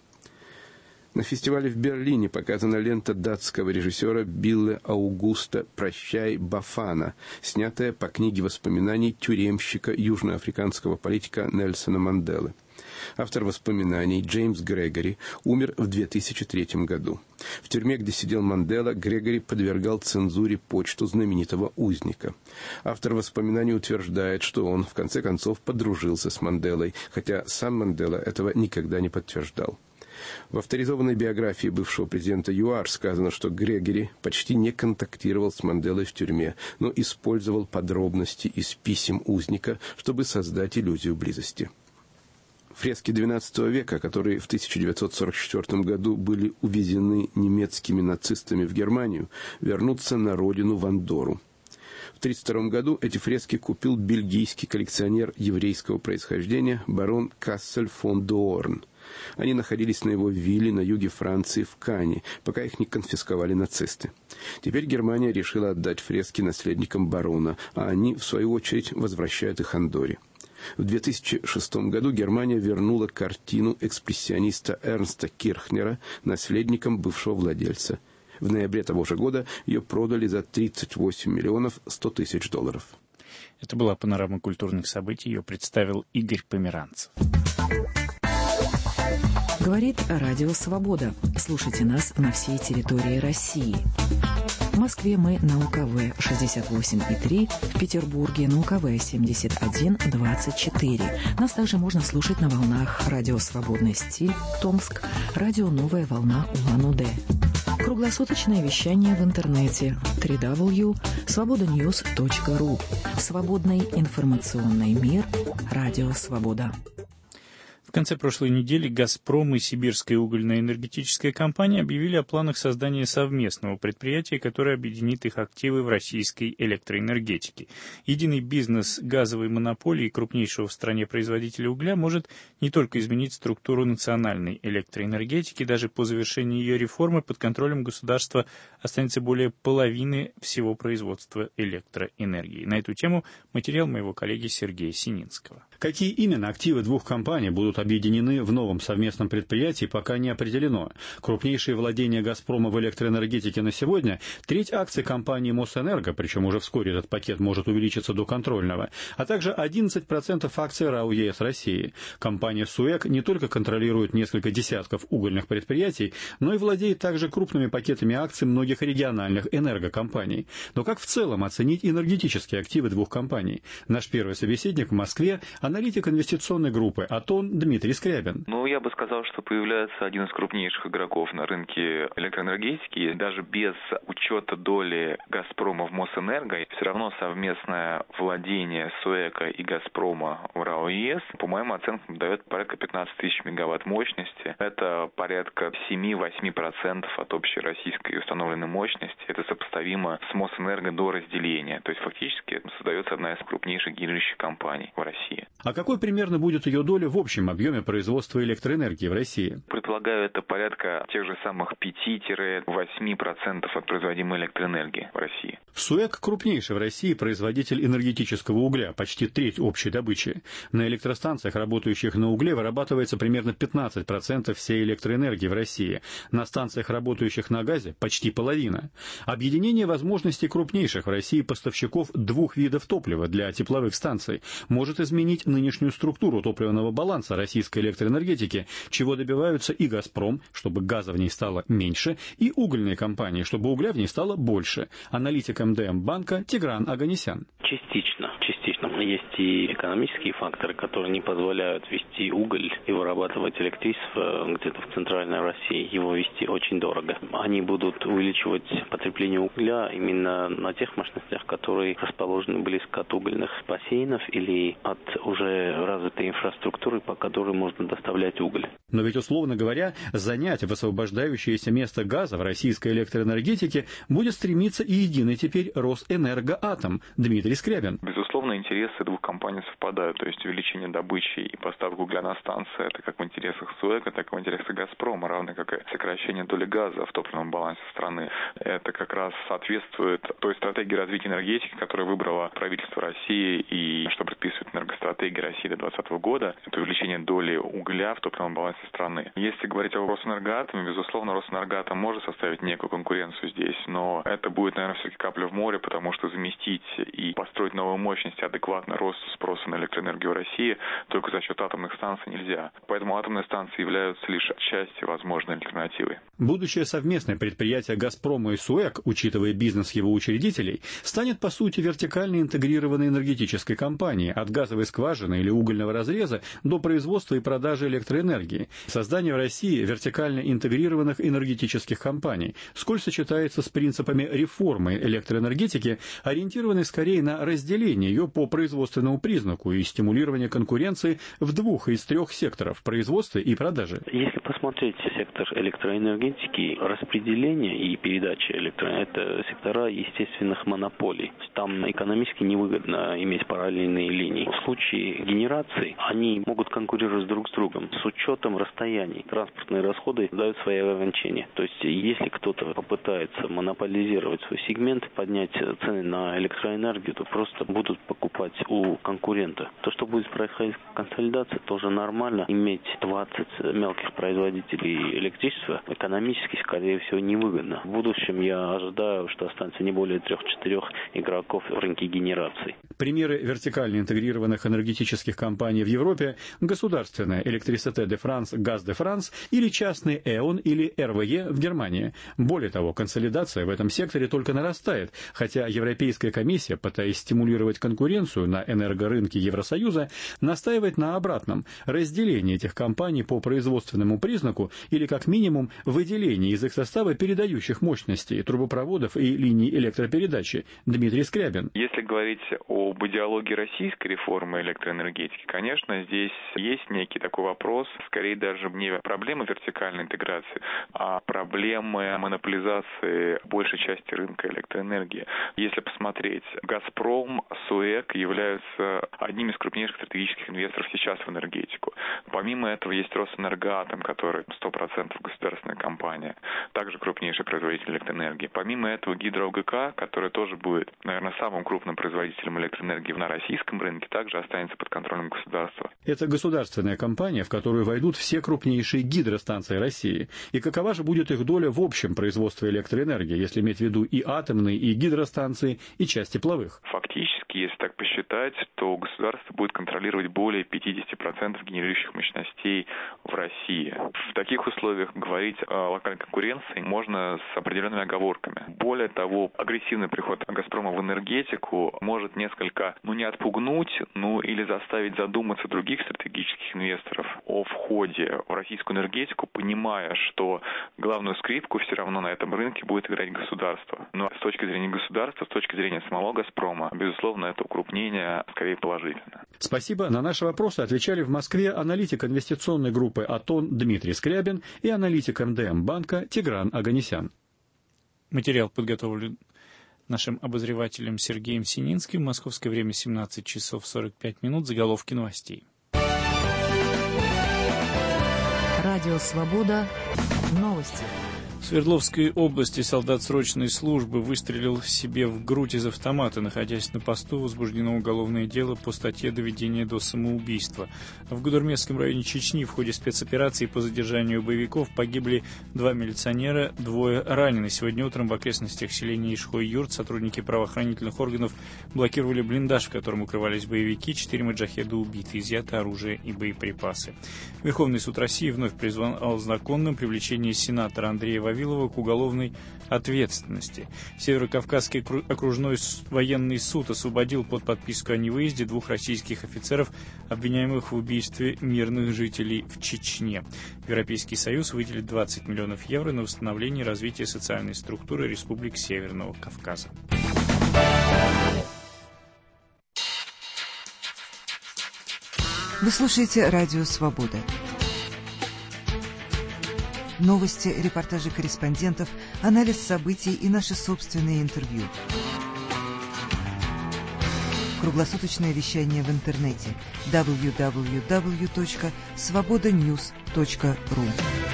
S34: На фестивале в Берлине показана лента датского режиссера Билле Аугуста «Прощай, Бафана», снятая по книге воспоминаний тюремщика южноафриканского политика Нельсона Манделы. Автор воспоминаний Джеймс Грегори умер в две тысячи третьем году. В тюрьме, где сидел Мандела, Грегори подвергал цензуре почту знаменитого узника. Автор воспоминаний утверждает, что он в конце концов подружился с Манделой, хотя сам Мандела этого никогда не подтверждал. В авторизованной биографии бывшего президента ЮАР сказано, что Грегори почти не контактировал с Манделой в тюрьме, но использовал подробности из писем узника, чтобы создать иллюзию близости. Фрески двенадцатого века, которые в тысяча девятьсот сорок четвёртом году были увезены немецкими нацистами в Германию, вернутся на родину в Андорру. В тысяча девятьсот тридцать втором году эти фрески купил бельгийский коллекционер еврейского происхождения барон Кассель фон Доорн. Они находились на его вилле на юге Франции в Кане, пока их не конфисковали нацисты. Теперь Германия решила отдать фрески наследникам барона, а они, в свою очередь, возвращают их Андорре. В две тысячи шестом году Германия вернула картину экспрессиониста Эрнста Кирхнера наследникам бывшего владельца. В ноябре того же года ее продали за тридцать восемь миллионов сто тысяч долларов.
S1: Это была панорама культурных событий. Ее представил Игорь Померанцев.
S13: Говорит Радио Свобода. Слушайте нас на всей территории России. В Москве мы на УКВ шестьдесят восемь и три, в Петербурге на УКВ семьдесят один двадцать четыре. Нас также можно слушать на волнах Радио Свободный стиль, Томск, Радио Новая волна Улан-Удэ. Круглосуточное вещание в интернете дабл ю дабл ю дабл ю точка свобода ньюс точка ру. Свободный информационный мир. Радио Свобода.
S1: В конце прошлой недели «Газпром» и Сибирская угольно-энергетическая компания объявили о планах создания совместного предприятия, которое объединит их активы в российской электроэнергетике. Единый бизнес газовой монополии крупнейшего в стране производителя угля может не только изменить структуру национальной электроэнергетики, даже по завершении ее реформы под контролем государства останется более половины всего производства электроэнергии. На эту тему материал моего коллеги Сергея Сининского.
S2: Какие именно активы двух компаний будут объединены в новом совместном предприятии, пока не определено. Крупнейшие владения «Газпрома» в электроэнергетике на сегодня – треть акций компании «Мосэнерго», причем уже вскоре этот пакет может увеличиться до контрольного, а также одиннадцать процентов акций РАО ЕС России. Компания «СУЭК» не только контролирует несколько десятков угольных предприятий, но и владеет также крупными пакетами акций многих региональных энергокомпаний. Но как в целом оценить энергетические активы двух компаний? Наш первый собеседник в Москве – аналитик инвестиционной группы «Атон» Дмитрий Скрябин.
S3: Ну, я бы сказал, что появляется один из крупнейших игроков на рынке электроэнергетики. Даже без учета доли «Газпрома» в «Мосэнерго», все равно совместное владение СУЭКа и «Газпрома» в РАО ЕС, по моим оценкам, дает порядка пятнадцать тысяч мегаватт мощности. Это порядка семь-восемь процентов от общей российской установленной мощности. Это сопоставимо с «Мосэнерго» до разделения. То есть, фактически, создается одна из крупнейших генерирующих компаний в России.
S2: А какой примерно будет ее доля в общем объеме производства электроэнергии в России?
S3: Предполагаю, это порядка тех же самых пять-восемь процентов от производимой электроэнергии в России.
S2: СУЭК – крупнейший в России производитель энергетического угля, почти треть общей добычи. На электростанциях, работающих на угле, вырабатывается примерно пятнадцать процентов всей электроэнергии в России. На станциях, работающих на газе, почти половина. Объединение возможностей крупнейших в России поставщиков двух видов топлива для тепловых станций может изменить нынешнюю структуру топливного баланса российской электроэнергетики, чего добиваются и «Газпром», чтобы газа в ней стало меньше, и угольные компании, чтобы угля в ней стало больше. Аналитик эм дэ эм-банка Тигран Оганесян.
S5: Частично, частично. Есть и экономические факторы, которые не позволяют вести уголь и вырабатывать электричество где-то в центральной России. Его вести очень дорого. Они будут увеличивать потребление угля именно на тех мощностях, которые расположены близко от угольных бассейнов или от уже развитой инфраструктуры, по которой можно доставлять уголь.
S2: Но ведь, условно говоря, занять высвобождающееся место газа в российской электроэнергетике будет стремиться и единый теперь Росэнергоатом. Дмитрий Скрябин.
S3: Безусловно, интересы двух компаний совпадают. То есть увеличение добычи и поставки угля на станции – это как в интересах СУЭКа, так и в интересах «Газпрома», равно как и сокращение доли газа в топливном балансе страны. Это как раз соответствует той стратегии развития энергетики, которую выбрало правительство России и что предписывает энергостратегия России до двадцатого года. Это увеличение доли угля в топливном балансе страны. Если говорить о Росэнергоатоме, безусловно, Росэнергоатом может составить некую конкуренцию здесь, но это будет, наверное, все-таки капля в море, потому что заместить и построить новые мощности адекватно росту спроса на электроэнергию в России только за счет атомных станций нельзя. Поэтому атомные станции являются лишь отчасти возможной альтернативой.
S2: Будущее совместное предприятие «Газпрома» и СУЭК, учитывая бизнес его учредителей, станет, по сути, вертикально интегрированной энергетической компанией от газовой скважины или угольного разреза до производства и продажи электроэнергии. Создание в России вертикально интегрированных энергетических компаний сколь сочетается с принципами реформы электроэнергетики, ориентированной скорее на разделение ее по производственному признаку и стимулирование конкуренции в двух из трех секторов – производстве и продаже.
S5: Если посмотреть сектор электроэнергетики, распределение и передача электроэнергии – это сектора естественных монополий. Там экономически невыгодно иметь параллельные линии. В случае генерации они могут конкурировать друг с другом с учетом расстояний. Транспортные расходы дают свои ограничения. То есть, если кто-то попытается монополизировать свой сегмент, поднять цены на электроэнергию, то просто будут покупать у конкурента. То, что будет происходить консолидация, тоже нормально. Иметь двадцать мелких производителей электричества экономически, скорее всего, невыгодно. В будущем я ожидаю, что останется не более трех-четырех игроков в рынке генерации.
S2: Примеры вертикально интегрированных энергетических компаний в Европе – государственная Электрисите де Франс, Газ де Франс или частный Э.Он или эр вэ е в Германии. Более того, консолидация в этом секторе только нарастает, хотя Европейская комиссия, пытаясь стимулировать конкуренцию на энергорынке Евросоюза, настаивает на обратном – разделении этих компаний по производственному признаку или, как минимум, выделении из их состава передающих мощностей, трубопроводов и линий электропередачи. Дмитрий Скрябин.
S3: Если говорить об идеологии российской реформы электроэнергетики, конечно, здесь есть некий такой вопрос, скорее даже не проблема вертикальной интеграции, а проблемы монополизации большей части рынка электроэнергии. Если посмотреть, «Газпром», СУЭК являются одними из крупнейших стратегических инвесторов сейчас в энергетику. Помимо этого есть Росэнергоатом, который сто процентов государственная компания, также крупнейший производитель электроэнергии. Помимо этого ГидроОГК, который тоже будет, наверное, самым крупным производителем электроэнергии на российском рынке, также останется под контролем государства.
S2: Это государственная компания, в которую войдут все крупнейшие гидростанции России. И какова же будет их доля в общем производстве электроэнергии, если иметь в виду и атомные, и гидростанции, и часть тепловых?
S3: Фактически, если так посчитать, то государство будет контролировать более пятьдесят процентов генерирующих мощностей в России. В таких условиях говорить о локальной конкуренции можно с определенными оговорками. Более того, агрессивный приход «Газпрома» в энергетику может несколько, ну не отпугнуть, ну или заставить задуматься других стратегических инвесторов о входе в российскую энергетику, понимая, что главную скрипку все равно на этом рынке будет играть государство. Но с точки зрения государства, с точки зрения самого «Газпрома», безусловно, это укрупнение скорее положительно.
S2: Спасибо. На наши вопросы отвечали в Москве аналитик инвестиционной группы «Атон» Дмитрий Скрябин и аналитик эм дэ эм-банка Тигран Оганесян.
S1: Материал подготовлен нашим обозревателем Сергеем Сининским. Московское время семнадцать часов сорок пять минут. Заголовки новостей.
S13: Радио «Свобода». Новости.
S1: В Свердловской области солдат срочной службы выстрелил себе в грудь из автомата. Находясь на посту, возбуждено уголовное дело по статье «Доведение до самоубийства». В Гудермесском районе Чечни в ходе спецоперации по задержанию боевиков погибли два милиционера, двое ранены. Сегодня утром в окрестностях селения Ишхой-Юрт сотрудники правоохранительных органов блокировали блиндаж, в котором укрывались боевики. Четыре маджахеда убиты, изъято оружие и боеприпасы. Верховный суд России вновь призвал законным привлечение сенатора Андрея Вавилова к уголовной ответственности. Северокавказский окружной военный суд освободил под подписку о невыезде двух российских офицеров, обвиняемых в убийстве мирных жителей в Чечне. Европейский Союз выделит двадцать миллионов евро на восстановление и развитие социальной структуры республик Северного Кавказа.
S13: Вы слушаете «Радио Свобода». Новости, репортажи корреспондентов, анализ событий и наши собственные интервью. Круглосуточное вещание в интернете дабл ю дабл ю дабл ю точка свобода ньюс точка ру.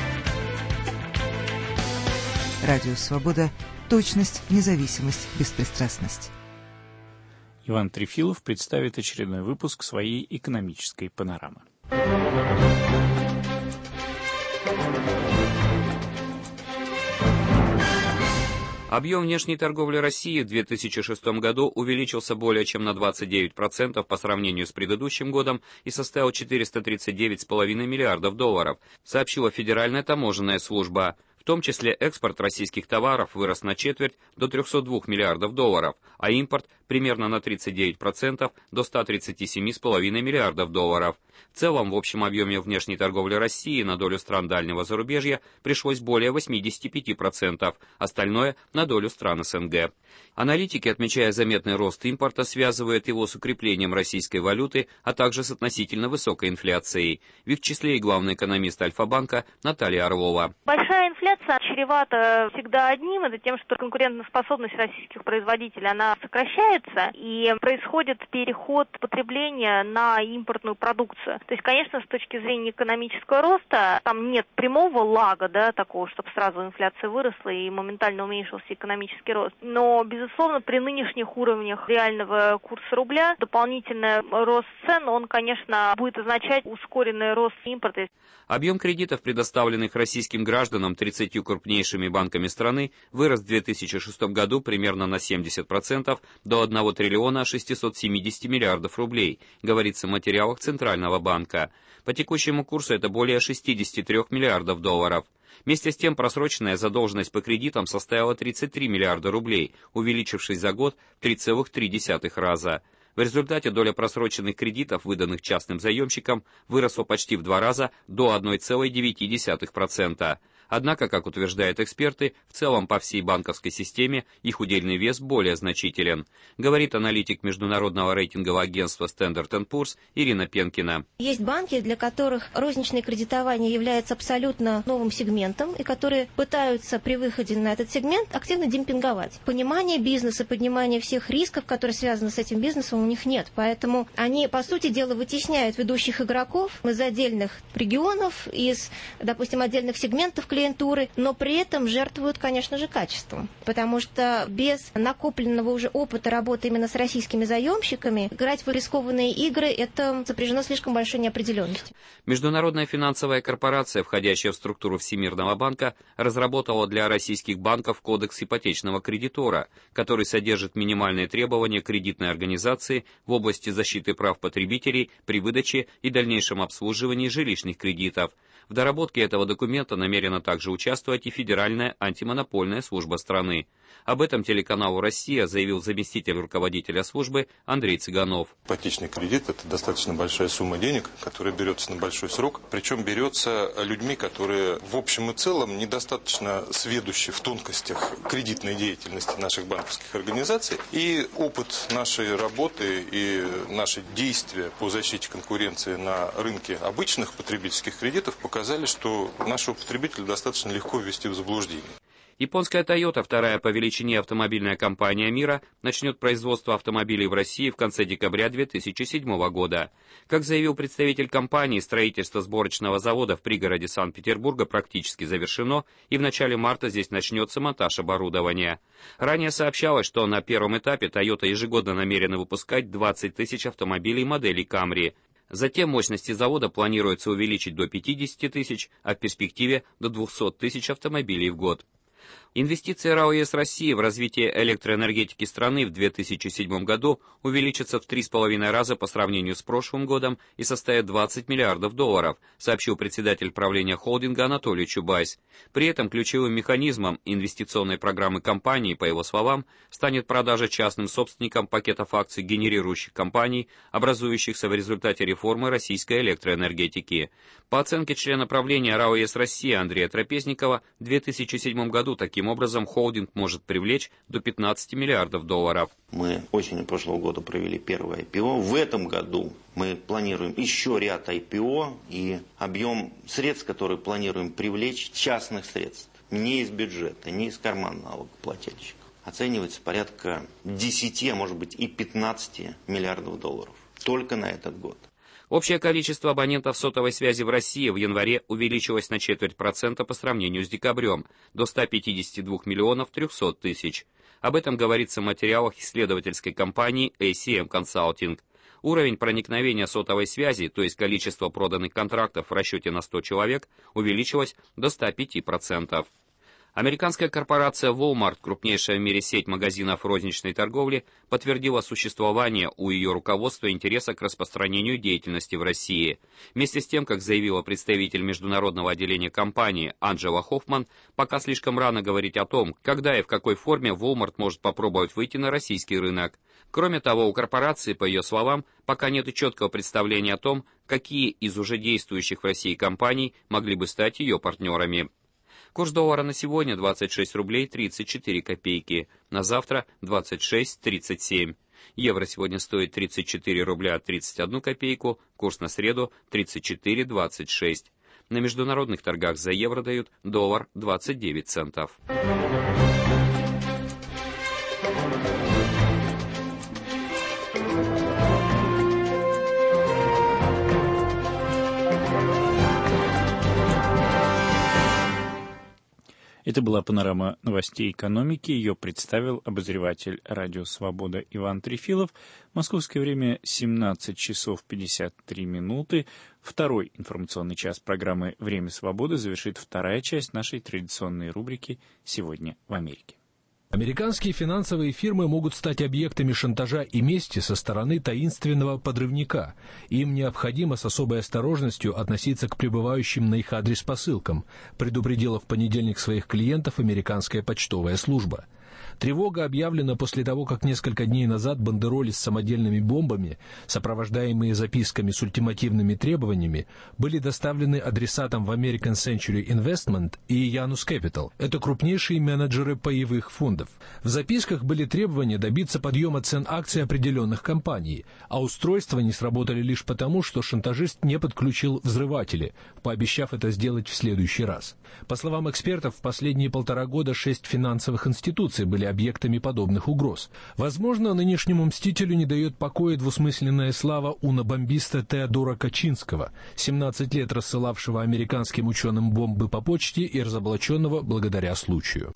S13: Радио Свобода. Точность, независимость, беспристрастность.
S1: Иван Трефилов представит очередной выпуск своей экономической панорамы.
S6: Объем внешней торговли России в две тысячи шестом году увеличился более чем на двадцать девять процентов по сравнению с предыдущим годом и составил четыреста тридцать девять целых пять десятых миллиардов долларов, сообщила Федеральная таможенная служба. В том числе экспорт российских товаров вырос на четверть до трехсот двух миллиардов долларов, а импорт примерно на тридцать девять процентов до ста тридцати семи целых пяти десятых миллиардов долларов. В целом, в общем объеме внешней торговли России на долю стран дальнего зарубежья пришлось более восьмидесяти пяти процентов, остальное на долю стран СНГ. Аналитики, отмечая заметный рост импорта, связывают его с укреплением российской валюты, а также с относительно высокой инфляцией. В их числе и главный экономист Альфа-банка Наталья Орлова.
S7: Большая инфляция чревата всегда одним, это тем, что конкурентоспособность российских производителей, она сокращается, и происходит переход потребления на импортную продукцию. То есть, конечно, с точки зрения экономического роста, там нет прямого лага, да, такого, чтобы сразу инфляция выросла и моментально уменьшился экономический рост. Но, безусловно, при нынешних уровнях реального курса рубля дополнительный рост цен, он, конечно, будет означать ускоренный рост импорта.
S6: Объем кредитов, предоставленных российским гражданам тридцатью крупнейшими банками страны, вырос в две тысячи шестом году примерно на семьдесят процентов до одного триллиона шестисот семидесяти миллиардов рублей, говорится в материалах Центрального банка. По текущему курсу это более шестидесяти трёх миллиардов долларов. Вместе с тем просроченная задолженность по кредитам составила тридцать три миллиарда рублей, увеличившись за год в три целых три десятых раза. В результате доля просроченных кредитов, выданных частным заемщикам, выросла почти в два раза до одной целой девяти десятых процента. Однако, как утверждают эксперты, в целом по всей банковской системе их удельный вес более значителен, говорит аналитик международного рейтингового агентства Standard энд Poor's Ирина Пенкина.
S8: Есть банки, для которых розничное кредитование является абсолютно новым сегментом, и которые пытаются при выходе на этот сегмент активно демпинговать. Понимания бизнеса, понимания всех рисков, которые связаны с этим бизнесом, у них нет. Поэтому они, по сути дела, вытесняют ведущих игроков из отдельных регионов, из, допустим, отдельных сегментов клиентуры, но при этом жертвуют, конечно же, качеством. Потому что без накопленного уже опыта работы именно с российскими заемщиками играть в рискованные игры, это сопряжено слишком большой неопределенностью.
S6: Международная финансовая корпорация, входящая в структуру Всемирного банка, разработала для российских банков кодекс ипотечного кредитора, который содержит минимальные требования кредитной организации в области защиты прав потребителей при выдаче и дальнейшем обслуживании жилищных кредитов. В доработке этого документа намерена также участвовать и Федеральная антимонопольная служба страны. Об этом телеканалу «Россия» заявил заместитель руководителя службы Андрей Цыганов.
S9: Ипотечный кредит – это достаточно большая сумма денег, которая берется на большой срок. Причем берется людьми, которые в общем и целом недостаточно сведущи в тонкостях кредитной деятельности наших банковских организаций. И опыт нашей работы и наши действия по защите конкуренции на рынке обычных потребительских кредитов показали, что нашего потребителя достаточно легко ввести в заблуждение.
S6: Японская Toyota, вторая по величине автомобильная компания мира, начнет производство автомобилей в России в конце декабря две тысячи седьмого года. Как заявил представитель компании, строительство сборочного завода в пригороде Санкт-Петербурга практически завершено, и в начале марта здесь начнется монтаж оборудования. Ранее сообщалось, что на первом этапе Toyota ежегодно намерена выпускать двадцать тысяч автомобилей модели Camry. Затем мощности завода планируется увеличить до пятидесяти тысяч, а в перспективе до двухсот тысяч автомобилей в год. Инвестиции РАО ЕС России в развитие электроэнергетики страны в две тысячи седьмом году увеличатся в три с половиной раза по сравнению с прошлым годом и составят двадцать миллиардов долларов, сообщил председатель правления холдинга Анатолий Чубайс. При этом ключевым механизмом инвестиционной программы компании, по его словам, станет продажа частным собственникам пакетов акций генерирующих компаний, образующихся в результате реформы российской электроэнергетики. По оценке члена правления РАО ЕС России Андрея Трапезникова, в две тысячи седьмом году таким образом холдинг может привлечь до пятнадцати миллиардов долларов.
S4: Мы осенью прошлого года провели первое ай пи о. В этом году мы планируем еще ряд ай пи о, и объем средств, которые планируем привлечь, частных средств, не из бюджета, не из кармана налогоплательщиков, оценивается порядка десяти, а может быть и пятнадцати миллиардов долларов только на этот год.
S6: Общее количество абонентов сотовой связи в России в январе увеличилось на четверть процента по сравнению с декабрем, до ста пятидесяти двух миллионов трехсот тысяч. Об этом говорится в материалах исследовательской компании эй си эм Consulting. Уровень проникновения сотовой связи, то есть количество проданных контрактов в расчете на сто человек, увеличилось до ста пяти процентов. Американская корпорация Walmart, крупнейшая в мире сеть магазинов розничной торговли, подтвердила существование у ее руководства интереса к распространению деятельности в России. Вместе с тем, как заявила представитель международного отделения компании Анджела Хоффман, пока слишком рано говорить о том, когда и в какой форме Walmart может попробовать выйти на российский рынок. Кроме того, у корпорации, по ее словам, пока нет четкого представления о том, какие из уже действующих в России компаний могли бы стать ее партнерами. Курс доллара на сегодня двадцать шесть рублей тридцать четыре копейки, на завтра двадцать шесть тридцать семь. Евро сегодня стоит тридцать четыре рубля тридцать одну копейку, курс на среду тридцать четыре двадцать шесть. На международных торгах за евро дают доллар двадцать девять центов.
S1: Это была панорама новостей экономики. Ее представил обозреватель «Радио Свобода» Иван Трефилов. Московское время семнадцать часов пятьдесят три минуты. Второй информационный час программы «Время свободы» завершит вторая часть нашей традиционной рубрики «Сегодня в Америке».
S10: Американские финансовые фирмы могут стать объектами шантажа и мести со стороны таинственного подрывника. Им необходимо с особой осторожностью относиться к прибывающим на их адрес посылкам, предупредила в понедельник своих клиентов американская почтовая служба. Тревога объявлена после того, как несколько дней назад бандероли с самодельными бомбами, сопровождаемые записками с ультимативными требованиями, были доставлены адресатам в American Century Investment и Janus Capital. Это крупнейшие менеджеры паевых фондов. В записках были требования добиться подъема цен акций определенных компаний, а устройства не сработали лишь потому, что шантажист не подключил взрыватели, пообещав это сделать в следующий раз. По словам экспертов, в последние полтора года шесть финансовых институций были объектами подобных угроз. Возможно, нынешнему мстителю не дает покоя двусмысленная слава унабомбиста Теодора Качинского, семнадцать лет рассылавшего американским ученым бомбы по почте и разоблаченного благодаря случаю.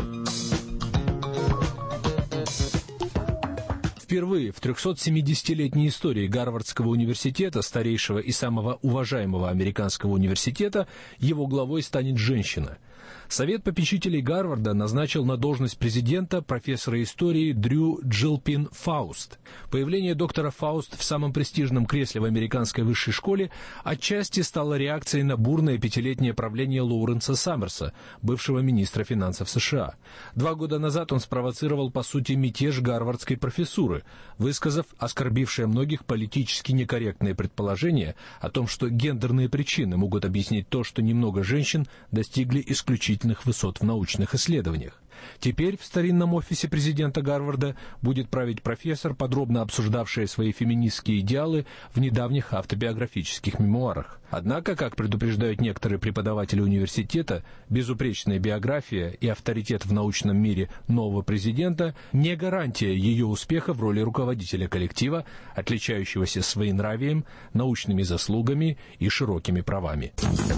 S10: Впервые в трехсотсемидесятилетней истории Гарвардского университета, старейшего и самого уважаемого американского университета, его главой станет женщина. Совет попечителей Гарварда назначил на должность президента профессора истории Дрю Джилпин Фауст. Появление доктора Фауст в самом престижном кресле в американской высшей школе отчасти стало реакцией на бурное пятилетнее правление Лоуренса Саммерса, бывшего министра финансов США. Два года назад он спровоцировал, по сути, мятеж гарвардской профессуры, высказав оскорбившее многих политически некорректные предположения о том, что гендерные причины могут объяснить то, что немного женщин достигли исключительных высот в научных исследованиях. Теперь в старинном офисе президента Гарварда будет править профессор, подробно обсуждавший свои феминистские идеалы в недавних автобиографических мемуарах. Однако, как предупреждают некоторые преподаватели университета, безупречная биография и авторитет в научном мире нового президента не гарантия ее успеха в роли руководителя коллектива, отличающегося своенравием, научными заслугами и широкими правами.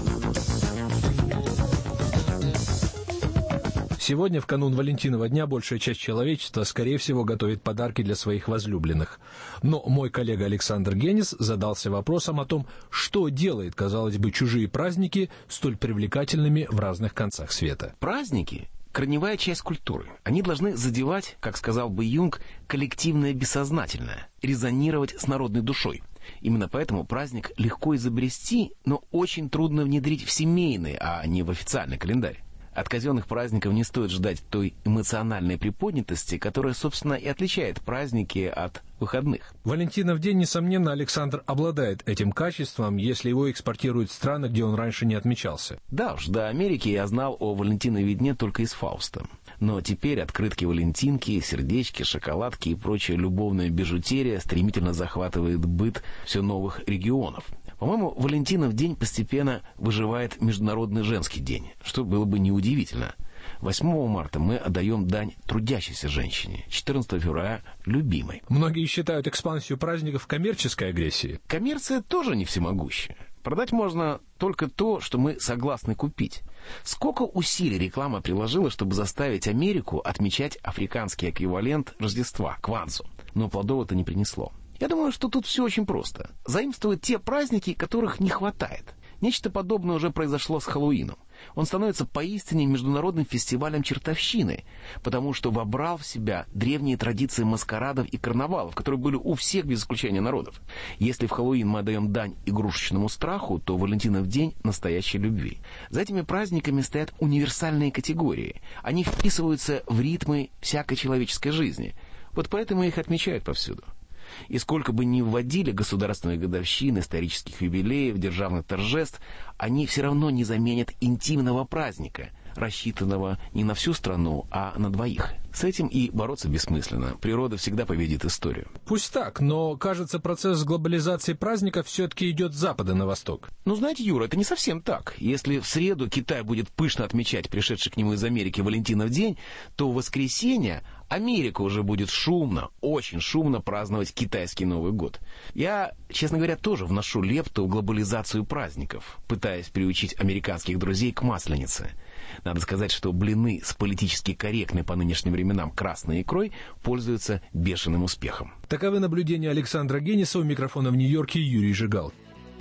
S10: Сегодня, в канун Валентинова дня, большая часть человечества, скорее всего, готовит подарки для своих возлюбленных. Но мой коллега Александр Генис задался вопросом о том, что делает, казалось бы, чужие праздники столь привлекательными в разных концах света.
S11: Праздники – корневая часть культуры. Они должны задевать, как сказал бы Юнг, коллективное бессознательное, резонировать с народной душой. Именно поэтому праздник легко изобрести, но очень трудно внедрить в семейный, а не в официальный календарь. От казенных праздников не стоит ждать той эмоциональной приподнятости, которая, собственно, и отличает праздники от выходных.
S10: Валентинов день, несомненно, Александр обладает этим качеством, если его экспортируют в страны, где он раньше не отмечался.
S11: Да уж, до Америки я знал о Валентинове дне только из Фауста. Но теперь открытки Валентинки, сердечки, шоколадки и прочая любовная бижутерия стремительно захватывает быт все новых регионов. По-моему, Валентинов день постепенно выживает Международный женский день, что было бы неудивительно. восьмого марта мы отдаем дань трудящейся женщине, четырнадцатого февраля – любимой.
S10: Многие считают экспансию праздников коммерческой агрессией.
S11: Коммерция тоже не всемогущая. Продать можно только то, что мы согласны купить. Сколько усилий реклама приложила, чтобы заставить Америку отмечать африканский эквивалент Рождества, Кванцу. Но плодов это не принесло. Я думаю, что тут все очень просто. Заимствовать те праздники, которых не хватает. Нечто подобное уже произошло с Хэллоуином. Он становится поистине международным фестивалем чертовщины, потому что вобрал в себя древние традиции маскарадов и карнавалов, которые были у всех без исключения народов. Если в Хэллоуин мы отдаем дань игрушечному страху, то Валентинов день настоящей любви. За этими праздниками стоят универсальные категории. Они вписываются в ритмы всякой человеческой жизни. Вот поэтому их отмечают повсюду. И сколько бы ни вводили государственные годовщины, исторических юбилеев, державных торжеств, они все равно не заменят интимного праздника, рассчитанного не на всю страну, а на двоих. С этим и бороться бессмысленно. Природа всегда победит историю.
S10: Пусть так, но, кажется, процесс глобализации праздника все-таки идет с запада на восток.
S11: Ну, знаете, Юра, это не совсем так. Если в среду Китай будет пышно отмечать пришедший к нему из Америки Валентинов день, то в воскресенье Америка уже будет шумно, очень шумно праздновать китайский Новый год. Я, честно говоря, тоже вношу лепту в глобализацию праздников, пытаясь приучить американских друзей к Масленице. Надо сказать, что блины с политически корректной по нынешним временам красной икрой пользуются бешеным успехом.
S10: Таковы наблюдения Александра Гениса. У микрофона в Нью-Йорке Юрий Жигал.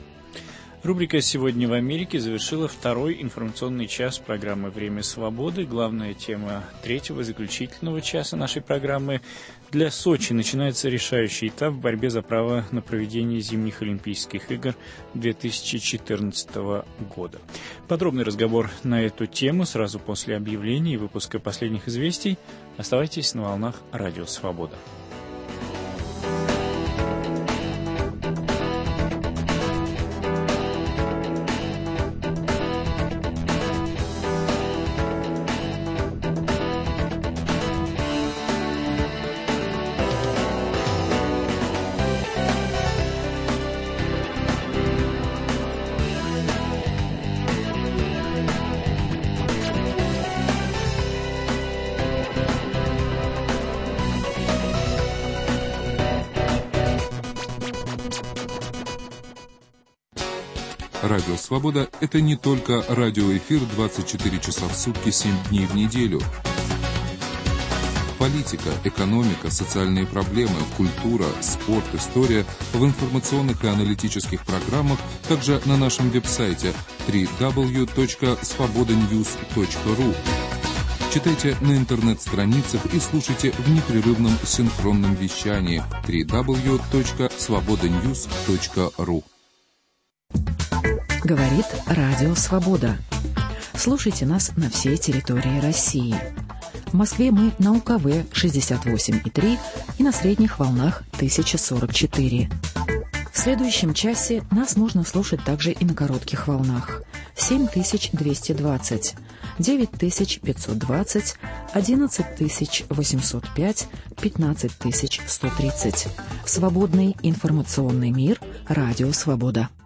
S1: Рубрика «Сегодня в Америке» завершила второй информационный час программы «Время свободы». Главная тема третьего заключительного часа нашей программы. Для Сочи начинается решающий этап в борьбе за право на проведение зимних Олимпийских игр две тысячи четырнадцатого года. Подробный разговор на эту тему сразу после объявления и выпуска последних известий. Оставайтесь на волнах Радио Свобода.
S12: Радио «Свобода» — это не только радиоэфир двадцать четыре часа в сутки, семь дней в неделю. Политика, экономика, социальные проблемы, культура, спорт, история в информационных и аналитических программах, также на нашем веб-сайте дабл ю дабл ю дабл ю точка свобода ньюс точка ру. Читайте на интернет-страницах и слушайте в непрерывном синхронном вещании дабл ю дабл ю дабл ю точка свобода ньюс точка ру.
S13: Говорит Радио Свобода. Слушайте нас на всей территории России. В Москве мы на УКВ шестьдесят восемь и три и на средних волнах тысяча сорок четыре. В следующем часе нас можно слушать также и на коротких волнах. семь тысяч двести двадцать, девять тысяч пятьсот двадцать, одиннадцать тысяч восемьсот пять, пятнадцать тысяч сто тридцать. Свободный информационный мир. Радио Свобода.